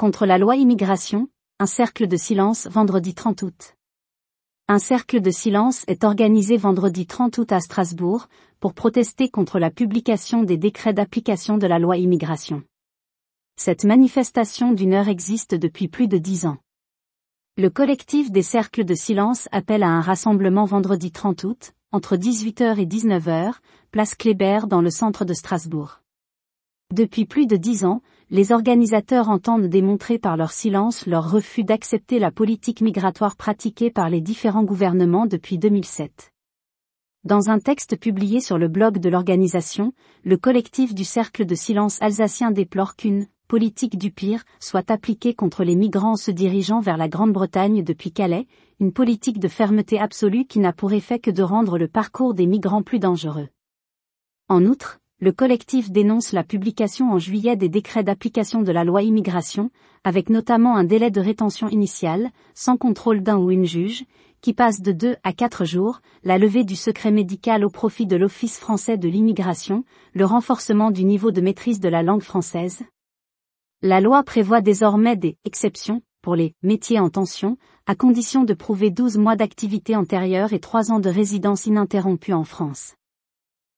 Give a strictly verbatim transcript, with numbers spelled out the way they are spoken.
Contre la loi immigration, un cercle de silence vendredi trente août. Un cercle de silence est organisé vendredi trente août à Strasbourg, pour protester contre la publication des décrets d'application de la loi immigration. Cette manifestation d'une heure existe depuis plus de dix ans. Le collectif des cercles de silence appelle à un rassemblement vendredi trente août, entre dix-huit heures et dix-neuf heures, place Kléber dans le centre de Strasbourg. Depuis plus de dix ans, les organisateurs entendent démontrer par leur silence leur refus d'accepter la politique migratoire pratiquée par les différents gouvernements depuis deux mille sept. Dans un texte publié sur le blog de l'organisation, le collectif du Cercle de silence alsacien déplore qu'une « politique du pire » soit appliquée contre les migrants se dirigeant vers la Grande-Bretagne depuis Calais, une politique de fermeté absolue qui n'a pour effet que de rendre le parcours des migrants plus dangereux. En outre, le collectif dénonce la publication en juillet des décrets d'application de la loi immigration, avec notamment un délai de rétention initial, sans contrôle d'un ou une juge, qui passe de deux à quatre jours, la levée du secret médical au profit de l'Office français de l'immigration, le renforcement du niveau de maîtrise de la langue française. La loi prévoit désormais des « exceptions » pour les « métiers en tension », à condition de prouver douze mois d'activité antérieure et trois ans de résidence ininterrompue en France.